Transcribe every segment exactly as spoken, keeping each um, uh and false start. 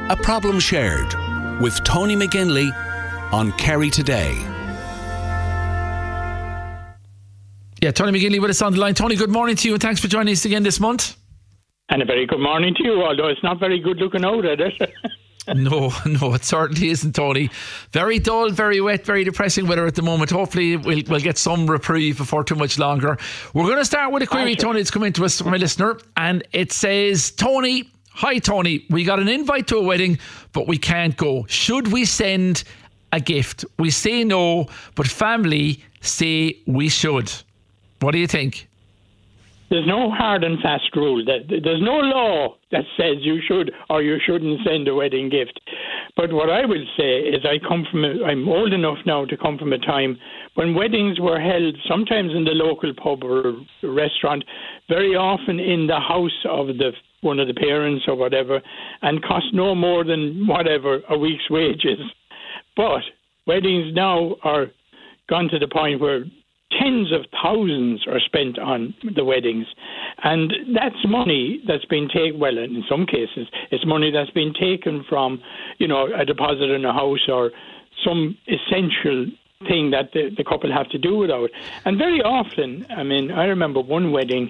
A Problem Shared with Tony McGinley on Kerry Today. Yeah, Tony McGinley with us on the line. Tony, good morning to you and thanks for joining us again this month. And a very good morning to you, although it's not very good looking out at it. No, no, it certainly isn't, Tony. Very dull, very wet, very depressing weather at the moment. Hopefully we'll, we'll get some reprieve before too much longer. We're going to start with a query, okay. Tony, that's come into us from a listener, and it says, Tony, hi Tony, we got an invite to a wedding, but we can't go. Should we send a gift? We say no, but family say we should. What do you think? There's no hard and fast rule. That there's no law that says you should or you shouldn't send a wedding gift. But what I will say is I come from a, I'm old enough now to come from a time when weddings were held sometimes in the local pub or restaurant, very often in the house of the one of the parents or whatever, and cost no more than whatever a week's wages. But weddings now are gone to the point where tens of thousands are spent on the weddings, and that's money that's been taken, well, in some cases it's money that's been taken from, you know, a deposit in a house or some essential thing that the, the couple have to do without. And very often, I mean, I remember one wedding,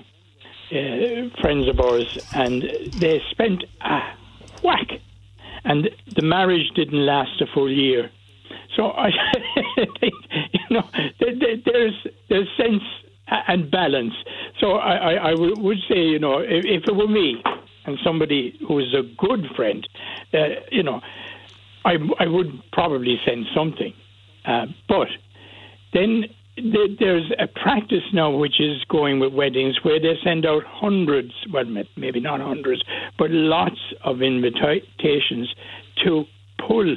uh, friends of ours, and they spent a whack, and the marriage didn't last a full year. So I think, you know, there's there's sense and balance. So I, I, I would say, you know, if, if it were me and somebody who is a good friend, uh, you know, I, I would probably send something. Uh, but then th- there's a practice now which is going with weddings where they send out hundreds, well, maybe not hundreds, but lots of invitations to pull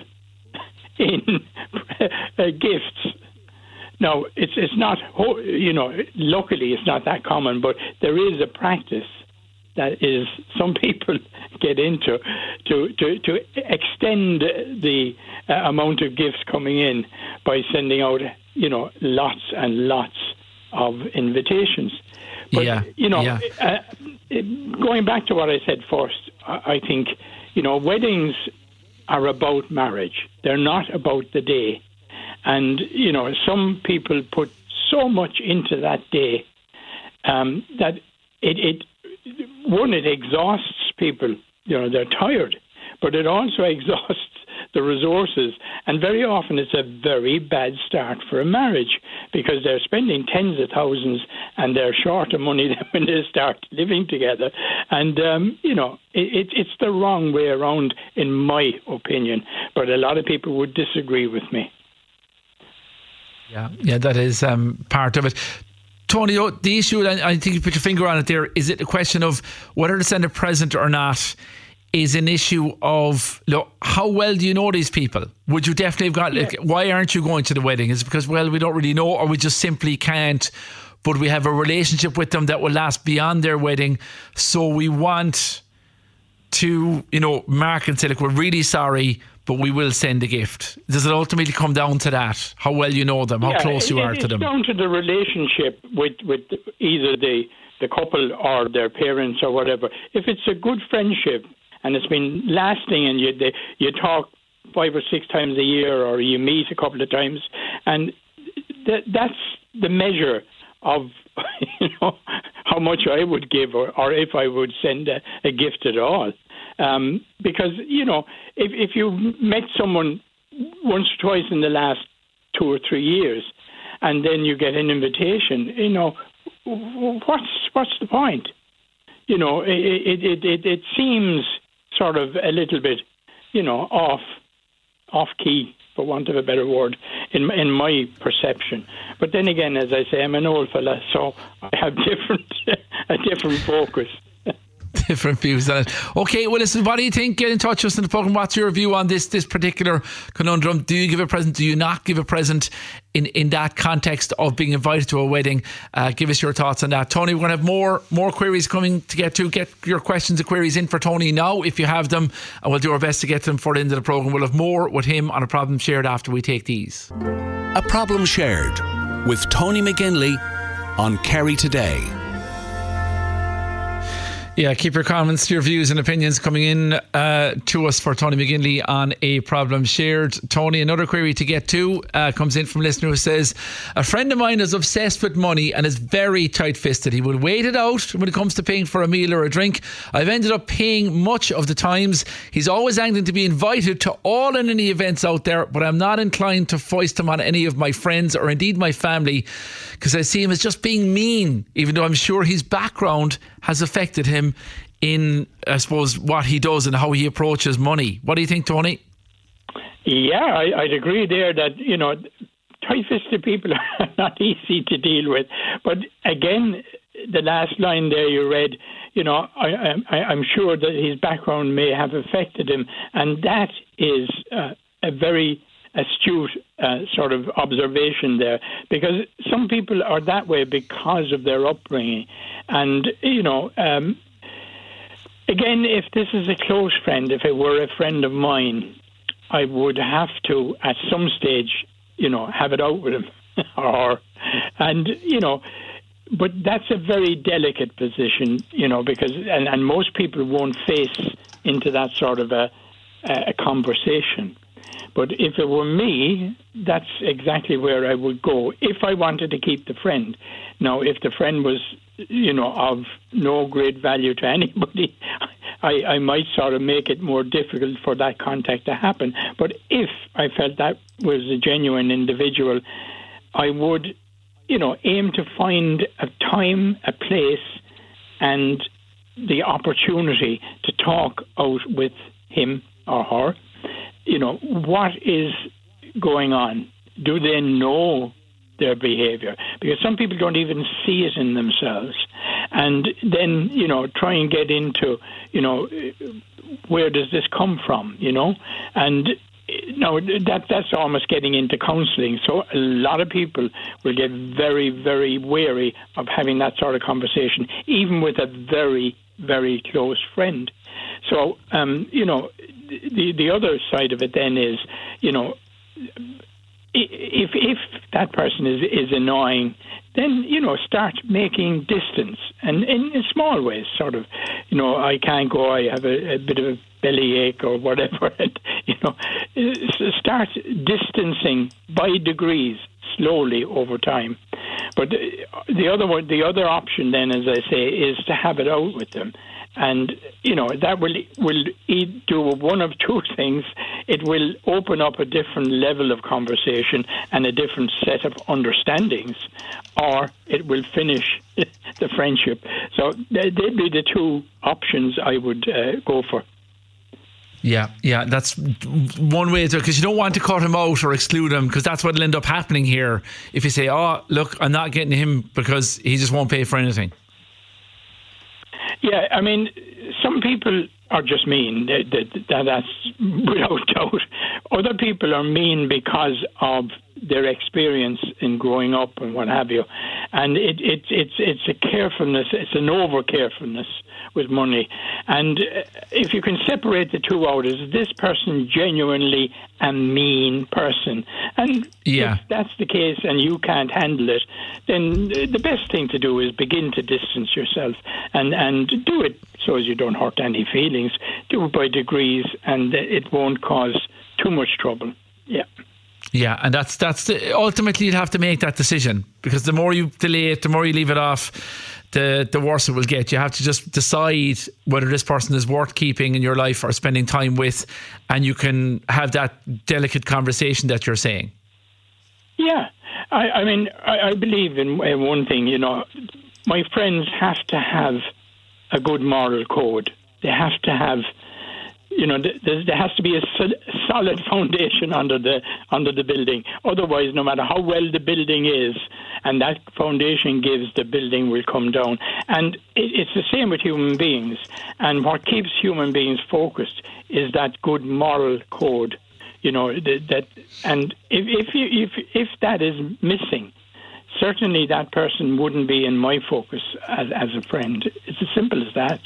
in uh, gifts. Now, it's it's not, you know, luckily it's not that common, but there is a practice that is some people get into to to, to extend the uh, amount of gifts coming in by sending out, you know, lots and lots of invitations. But, yeah, you know, yeah. uh, going back to what I said first, I, I think, you know, weddings are about marriage. They're not about the day. And, you know, some people put so much into that day um, that it, it, one, it exhausts people. You know, they're tired. But it also exhausts the resources. And very often it's a very bad start for a marriage because they're spending tens of thousands and they're short of money when they start living together. And, um, you know, it, it's the wrong way around, in my opinion. But a lot of people would disagree with me. Yeah, yeah, that is um, part of it. Tony, the issue, I think you put your finger on it there, is it a question of whether to send a present or not is an issue of, look, how well do you know these people? Would you definitely have got, like, yeah. Why aren't you going to the wedding? Is it because, well, we don't really know, or we just simply can't, but we have a relationship with them that will last beyond their wedding, so we want to, you know, mark and say, look, we're really sorry, but we will send a gift. Does it ultimately come down to that? How well you know them, how yeah, close you it, are to them? It's down to the relationship with, with either the, the couple or their parents or whatever. If it's a good friendship and it's been lasting and you they, you talk five or six times a year or you meet a couple of times, and th- that's the measure of, you know, how much I would give or, or if I would send a, a gift at all. Um, because, you know, if, if you met someone once or twice in the last two or three years and then you get an invitation, you know, what's what's the point? You know, it it, it, it, it seems sort of a little bit, you know, off off key, for want of a better word, in in my perception. But then again, as I say, I'm an old fella, so I have different a different focus. Different views on it. Okay, well, listen, what do you think? Get in touch with us in the program. What's your view on this this particular conundrum? Do you give a present? Do you not give a present in, in that context of being invited to a wedding? Uh, give us your thoughts on that. Tony, we're going to have more more queries coming to get to. Get your questions and queries in for Tony now if you have them, and we'll do our best to get them for the end of the program. We'll have more with him on A Problem Shared after we take these. A Problem Shared with Tony McGinley on Kerry Today. Yeah, keep your comments, your views and opinions coming in uh, to us for Tony McGinley on A Problem Shared. Tony, another query to get to uh, comes in from a listener who says, a friend of mine is obsessed with money and is very tight-fisted. He will wait it out when it comes to paying for a meal or a drink. I've ended up paying much of the times. He's always angling to be invited to all and any events out there, but I'm not inclined to foist him on any of my friends or indeed my family, because I see him as just being mean, even though I'm sure his background has affected him in, I suppose, what he does and how he approaches money. What do you think, Tony? Yeah, I, I'd agree there that, you know, tight-fisted people are not easy to deal with. But again, the last line there you read, you know, I, I, I'm sure that his background may have affected him. And that is uh, a very astute uh, sort of observation there, because some people are that way because of their upbringing. And, you know, um, again, if this is a close friend, if it were a friend of mine, I would have to, at some stage, you know, have it out with him. or, and, you know, but that's a very delicate position, you know, because, and, and most people won't face into that sort of a, a conversation. But if it were me, that's exactly where I would go if I wanted to keep the friend. Now, if the friend was, you know, of no great value to anybody, I, I might sort of make it more difficult for that contact to happen. But if I felt that was a genuine individual, I would, you know, aim to find a time, a place, and the opportunity to talk out with him or her. You know, what is going on? Do they know their behaviour? Because some people don't even see it in themselves. And then, you know, try and get into, you know, where does this come from, you know? And no, that that's almost getting into counselling. So a lot of people will get very, very wary of having that sort of conversation, even with a very, very close friend. So, um, you know, the the other side of it then is, you know, if if that person is, is annoying, then, you know, start making distance, and in, in small ways, sort of, you know, I can't go, I have a, a bit of a bellyache or whatever, and, you know, start distancing by degrees, slowly over time. But the other one, the other option then, as I say, is to have it out with them. And, you know, that will will do one of two things. It will open up a different level of conversation and a different set of understandings, or it will finish the friendship. So they'd be the two options I would uh, go for. Yeah, yeah, that's one way to, because you don't want to cut him out or exclude him, because that's what will end up happening here if you say, oh, look, I'm not getting him because he just won't pay for anything. Yeah, I mean, some people are just mean. That, that, that's without doubt. Other people are mean because of their experience in growing up and what have you. And it, it, it's it's a carefulness, it's an over-carefulness with money. And if you can separate the two out, is this person genuinely a mean person? And yeah. if that's the case and you can't handle it, then the best thing to do is begin to distance yourself and, and do it so as you don't hurt any feelings. Do it by degrees, and it won't cause too much trouble. Yeah. Yeah, and that's that's the, ultimately you'll have to make that decision, because the more you delay it, the more you leave it off, the the worse it will get. You have to just decide whether this person is worth keeping in your life or spending time with, and you can have that delicate conversation that you're saying. Yeah, I, I mean, I, I believe in, in one thing. You know, my friends have to have a good moral code. They have to have. You know, there, there has to be a solid foundation under the under the building. Otherwise, no matter how well the building is, and that foundation gives, the building will come down. And it, it's the same with human beings. And what keeps human beings focused is that good moral code. You know, that, that and if if you, if if that is missing, certainly that person wouldn't be in my focus as as a friend. It's as simple as that.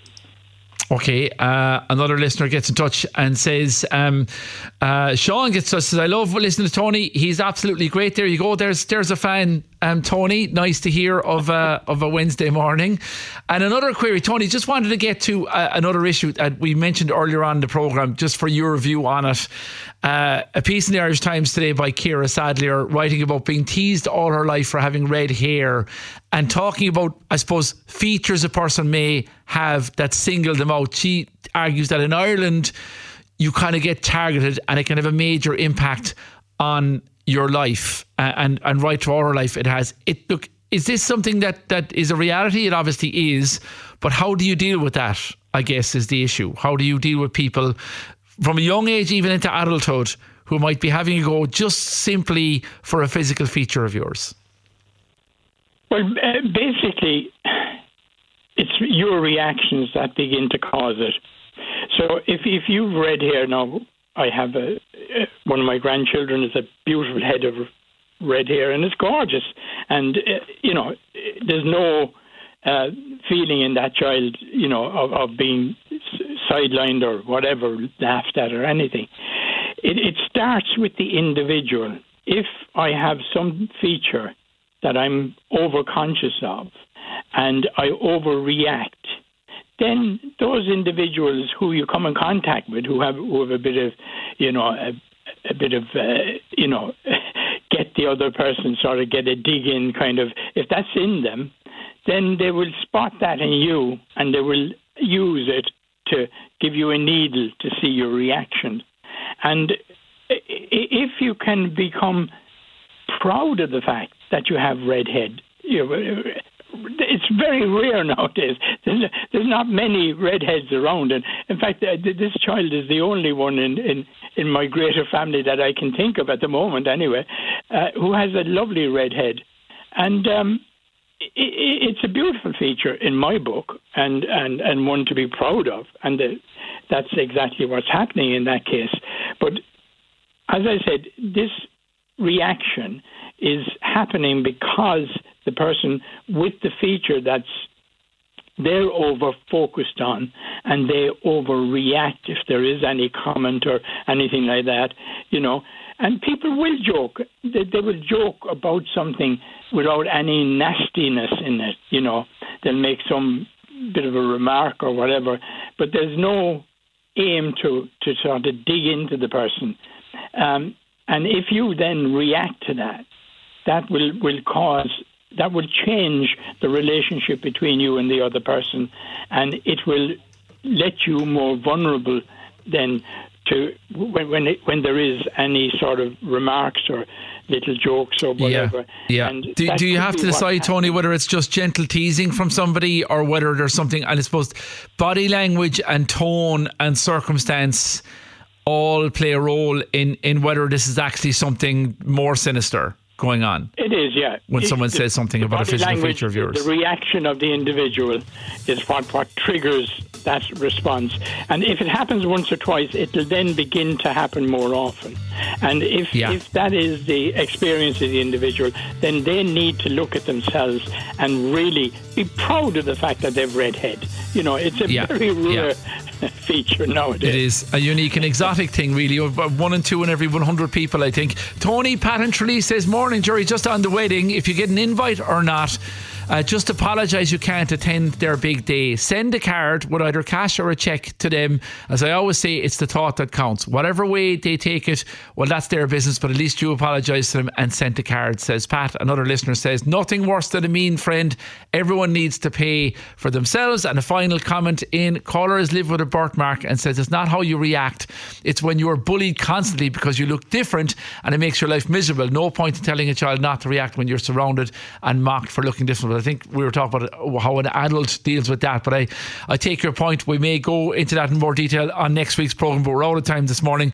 Okay, uh, another listener gets in touch and says, um, uh, Sean gets to us, says, I love listening to Tony. He's absolutely great. There you go. There's there's a fan um, Tony. Nice to hear of uh, of a Wednesday morning. And another query, Tony, just wanted to get to uh, another issue that we mentioned earlier on in the programme, just for your view on it. Uh, a piece in the Irish Times today by Ciara Sadlier, writing about being teased all her life for having red hair, and talking about, I suppose, features a person may have that single them out. She argues that in Ireland, you kind of get targeted and it can have a major impact on your life, uh, and, and right through all her life it has. It look, is this something that, that is a reality? It obviously is, but how do you deal with that, I guess, is the issue. How do you deal with people from a young age, even into adulthood, who might be having a go just simply for a physical feature of yours? Well, uh, basically, it's your reactions that begin to cause it. So if if you've red hair now, I have a uh, one of my grandchildren is a beautiful head of red hair, and it's gorgeous. And uh, you know, there's no uh, feeling in that child, you know, of, of being sidelined or whatever, laughed at or anything. It, it starts with the individual. If I have some feature that I'm overconscious of, and I overreact, then those individuals who you come in contact with, who have who have a bit of, you know, a, a bit of, uh, you know, get the other person, sort of get a dig in kind of, if that's in them, then they will spot that in you and they will use it to give you a needle to see your reaction. And if you can become proud of the fact that you have red head, you know, it's very rare nowadays. There's, there's not many redheads around, and in fact, this child is the only one in, in, in my greater family that I can think of at the moment, anyway, uh, who has a lovely red head, and um, it, it's a beautiful feature in my book, and, and, and one to be proud of, and the, that's exactly what's happening in that case. But as I said, this reaction is happening because the person with the feature that's they're over focused on, and they overreact if there is any comment or anything like that, you know. And people will joke. They, they will joke about something without any nastiness in it, you know. They'll make some bit of a remark or whatever, but there's no aim to, to sort of dig into the person. Um, and if you then react to that, that will, will cause, that will change the relationship between you and the other person, and it will let you more vulnerable then to when when, it, when there is any sort of remarks or little jokes or whatever. Yeah. yeah. And do do you have to decide, Tony, whether it's just gentle teasing from somebody or whether there's something, and I suppose body language and tone and circumstance all play a role in, in whether this is actually something more sinister going on? It is, yeah. When it, someone the, says something about a physical language, feature of yours. The reaction of the individual is what, what triggers that response. And if it happens once or twice, it'll then begin to happen more often. And if, yeah. if that is the experience of the individual, then they need to look at themselves and really be proud of the fact that they've red head. You know, it's a yeah. very rare yeah. feature nowadays. It is a unique and exotic thing, really. One and two in every one hundred people, I think. Tony Patton Tralee says, morning, Jerry, just on the wedding, if you get an invite or not, uh, just apologise you can't attend their big day. Send a card with either cash or a cheque to them. As I always say, it's the thought that counts. Whatever way they take it, well, that's their business, but at least you apologise to them and sent a card, says Pat. Another listener says, nothing worse than a mean friend. Everyone needs to pay for themselves. And a final comment in, callers live with a birthmark, and says it's not how you react, it's when you are bullied constantly because you look different and it makes your life miserable. No point in telling a child not to react when you're surrounded and mocked for looking different. But I think we were talking about how an adult deals with that, but I, I take your point. We may go into that in more detail on next week's programme, but we're out of time this morning.